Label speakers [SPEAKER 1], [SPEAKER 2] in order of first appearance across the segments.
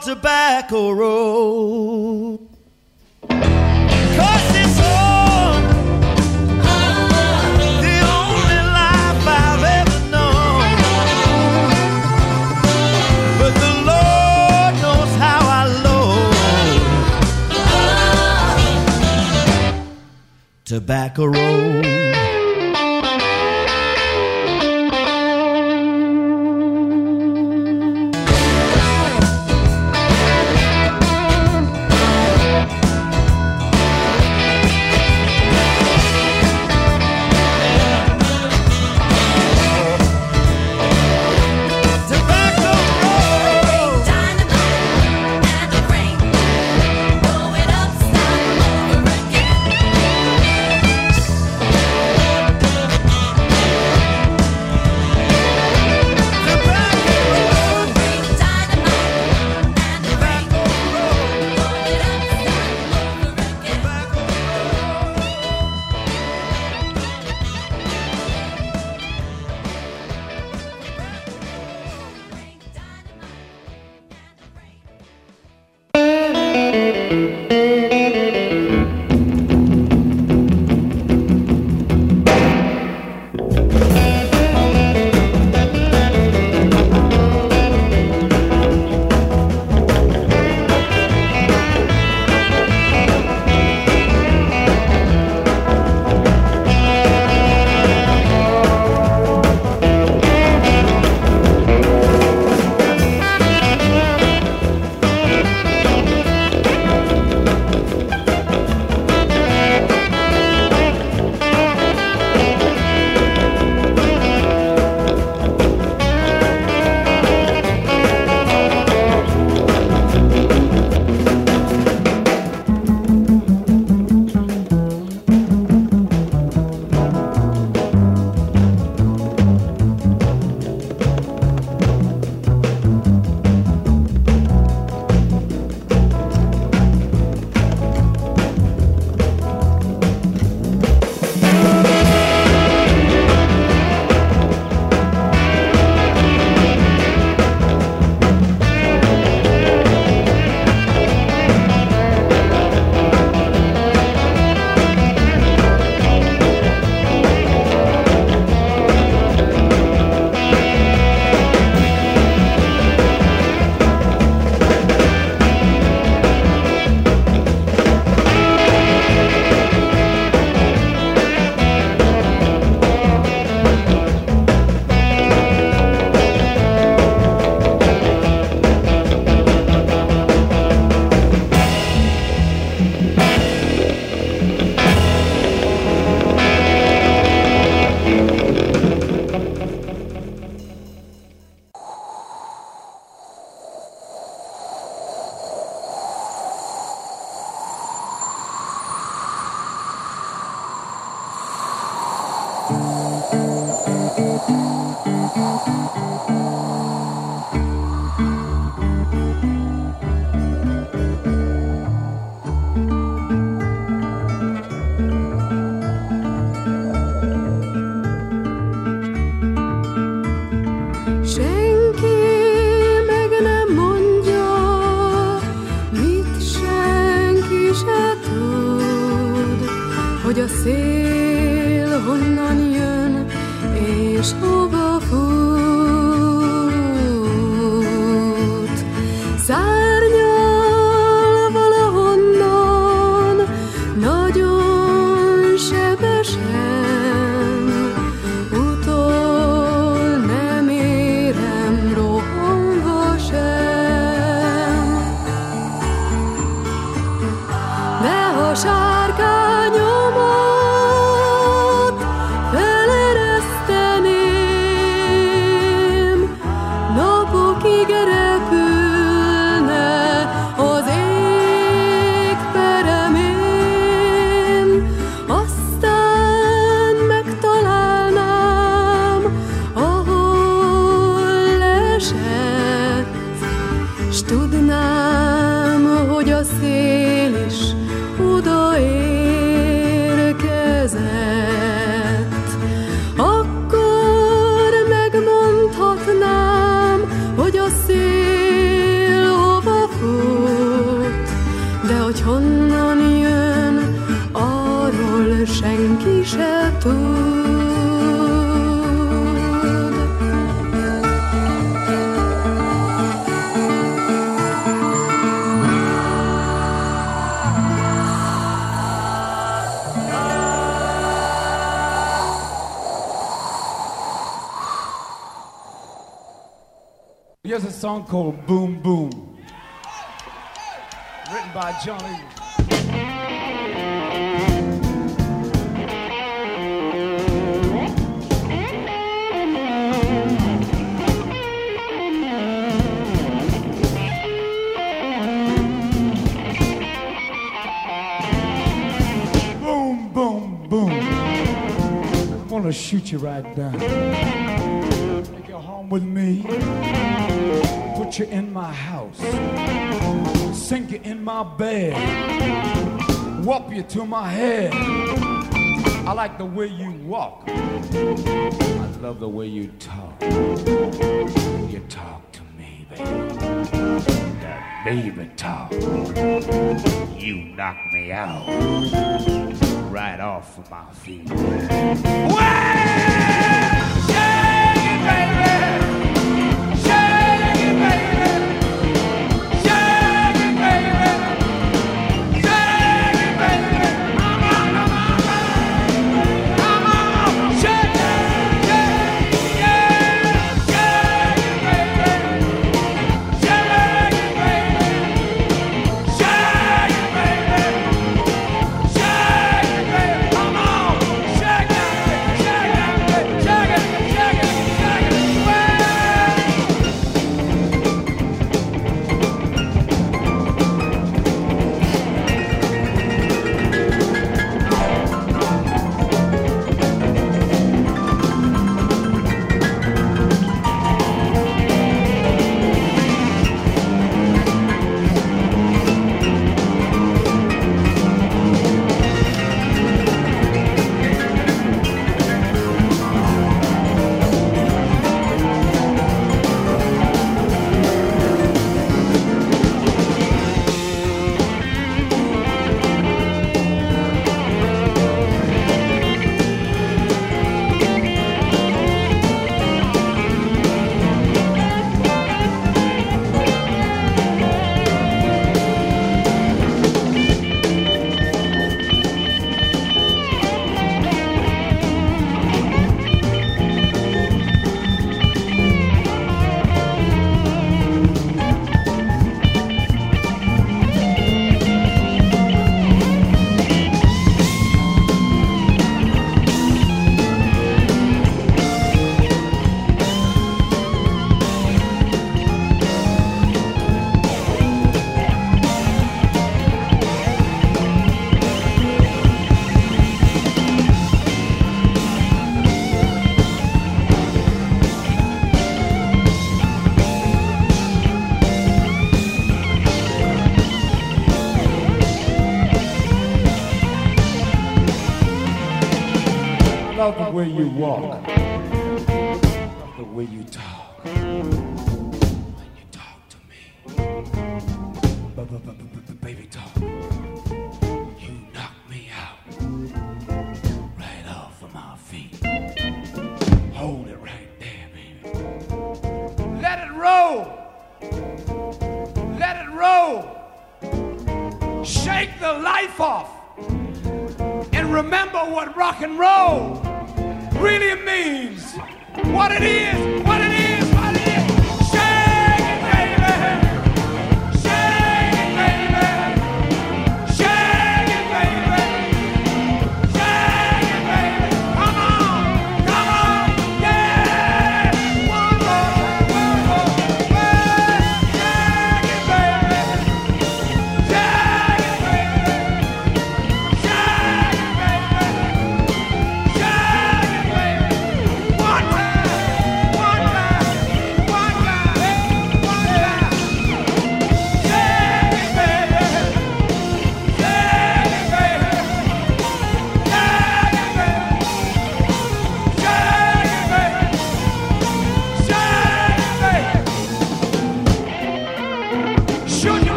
[SPEAKER 1] old tobacco road. 'Cause it's all the only life I've ever known. But the Lord knows how I loathe Tobacco Road.
[SPEAKER 2] Hogy a szél honnan jön, és hova fut. Szárnyal valahonnan, nagyon sebesen, utol nem érem rohanva sem. De ha sárkányomat felereszteném, napokig repülne az ég peremén, aztán megtalálnám, ahol esett, s tudnám, hogy a szél is odaér. senki se tud.
[SPEAKER 1] Here's a song called Boom Boom, written by Johnny. Boom, boom, boom. I'm gonna shoot you right down. Take you home with me. Put you in my house, sink you in my bed, whop you to my head. I like the way you walk, I love the way you talk. You talk to me, baby, that baby talk. You knock me out, right off of my feet. Well, shake it, baby. I love the way you walk, I love the way you talk, when you talk to me, baby talk, you knock me out, right off of my feet, hold it right there, baby, let it roll, let it roll, shake the life off, and remember what rock and roll really means, what it is, what it is, what it is. Shake it, baby. Shake it, baby. Shake it, baby. Shake it, baby. Come on, yeah. One more. Shake it, baby. Shake it, baby. Shake it, baby. Shake it, baby. One time.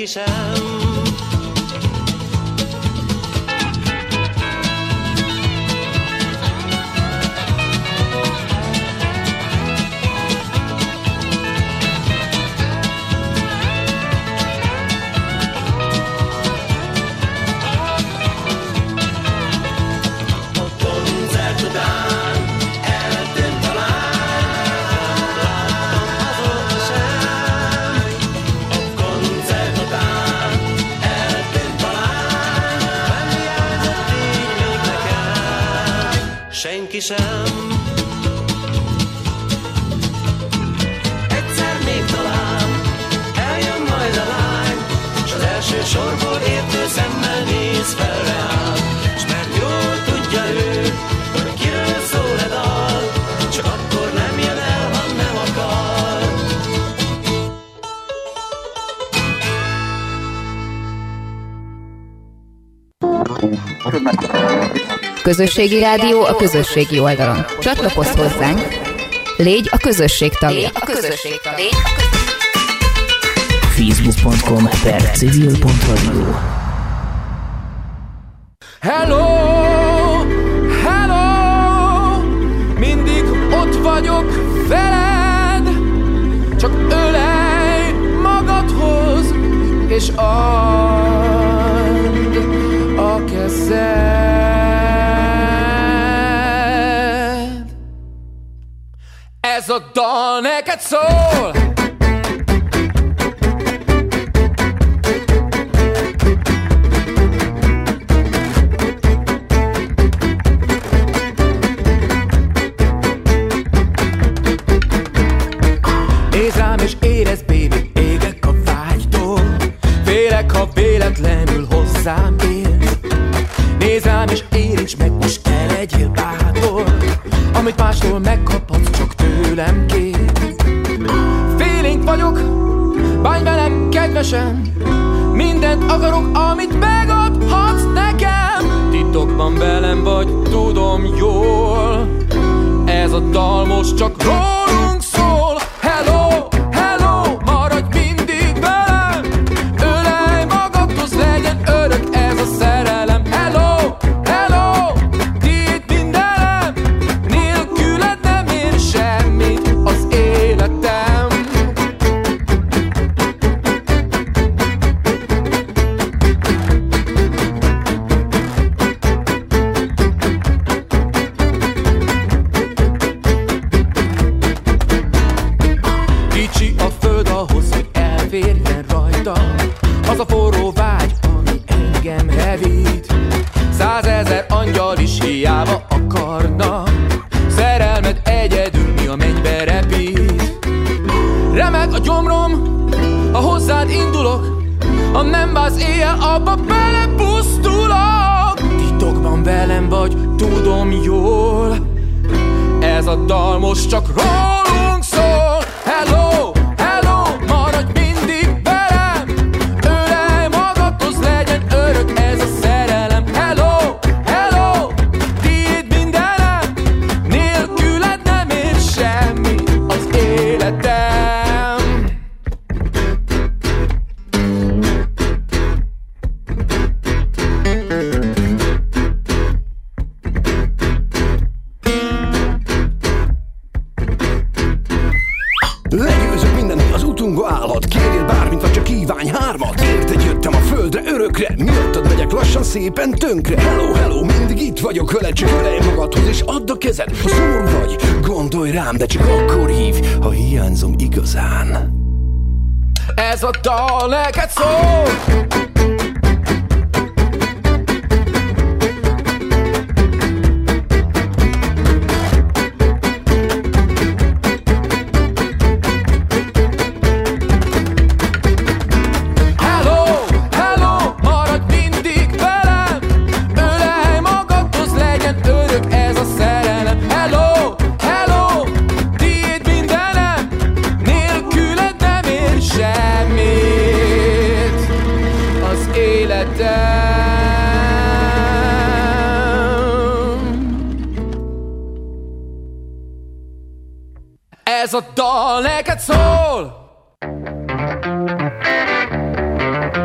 [SPEAKER 3] senki sem. Senki sem. Egyszer még talán eljön majd a lány, s az első sorból értő szemmel néz fel reál. S mert jól tudja ő, hogy kiről szól a dal, csak akkor nem jön el, ha nem akar.
[SPEAKER 4] Közösségi rádió a közösségi oldalon. Csatlakozz hozzánk, légy a közösség tagja.
[SPEAKER 5] Facebook.com/civil.radio.
[SPEAKER 6] Hello, hello, mindig ott vagyok veled, csak ölelj magadhoz, és add a kezed. Ez a dal neked szól. Nézd rám és érezd, baby, égek a vágytól. Félek, ha véletlenül hozzám érsz. Nézd rám és érints meg, most ne legyél bátor. Amit mástól megkaphatsz, csak tőlem kér. Félénk vagyok, bánj velem kedvesen. Mindent akarok, amit megadhatsz nekem. Titokban velem vagy, tudom jól. Ez a dal most csak rólunk szól. Hello, hello, maradj mindig velem. Ölelj magadhoz, legyen örök ez a szerelem. Hello, hello, tiéd mindenem. Nélküled nem ér semmit az életem. Kicsi a föld ahhoz, hogy elférjen rajta az a forró vágy, ami engem hevít. 100 000 angyal is hiába akarna. Szerelmed egyedül mi a mennybe repít. Remeg a gyomrom, ha hozzád indulok. Ha nem válsz éjjel, abba belepusztulok. Titokban velem vagy, tudom jól. Ez a dal most csak rólunk szól. Hello, hello, maradj mindig velem. Ölelj magadhoz, legyen örök ez a szerelem. Hello, hello, tiéd mindenem. Nélküled nem ér semmi az életem.
[SPEAKER 7] Legyőzök mindent, mi az utunkba állhat. Kérjél bármit, vagy csak kívánj hármat. Érted jöttem a földre örökre, miattad megyek lassan szépen tönkre. Hello, hello, mindig itt vagyok veled, csak ölelj magadhoz és add a kezed. Ha szomorú vagy, gondolj rám, de csak akkor hívj, ha hiányzom igazán.
[SPEAKER 6] Ez a dal neked szól. Ez a dal neked szól.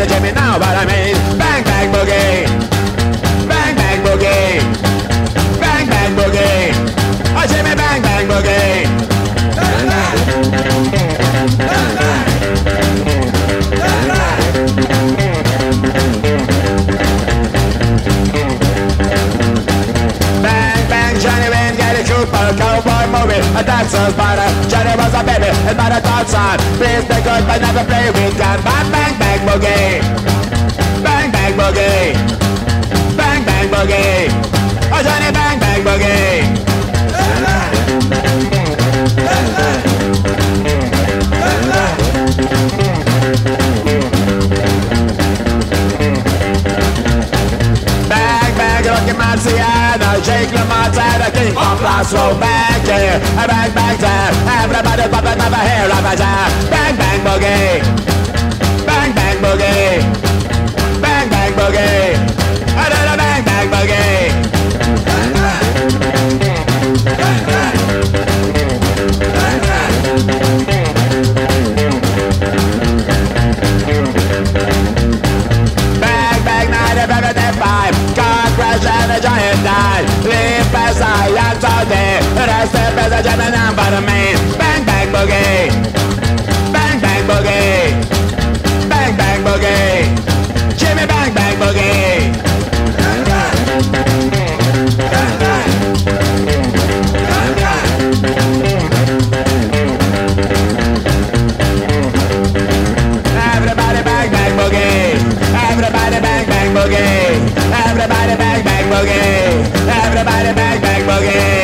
[SPEAKER 8] a Jimmy, know what I mean? Bang, bang, boogie. Bang, bang, boogie. Bang, bang, boogie. A Jimmy, bang, bang, boogie. Bang, bang. Bang, bang. Bang, bang. Bang, bang, Johnny Wayne, get a trooper, cowboy movie, a dancer's body. Johnny was a baby, his mother thought son. Please be good, but never play with gun. Bang, bang, bang, boogie. Bang, bang, boogie. Bang, bang, boogie. Oh, Johnny, bang, bang, boogie. Bang, bang. Bang, bang. Bang, bang. Bang, bang, Rocky Marciano, Jake LaMontana, King of Laszlo, bang, yeah, bang, bang, time. Everybody popping up a hair of a jam. Bang, bang, boogie. Bang, bang, boogie. Bang, bang, boogie. A little bang, bang, boogie. Bang, bang. Bang, bang. Bang, bang. Bang, bang, 1955. Car crash and a giant died. Leave as I am today. Rest in peace, a German number to me. Bang, bang, boogie. Bang, bang, boogie. Bang, bang, boogie. Jimmy, bang, bang, boogie. Bang, bang. Bang, bang. Bang, bang. Everybody bang, bang, boogie. Everybody bang, bang, boogie. Everybody bang, bang, boogie. Everybody bang, bang, boogie.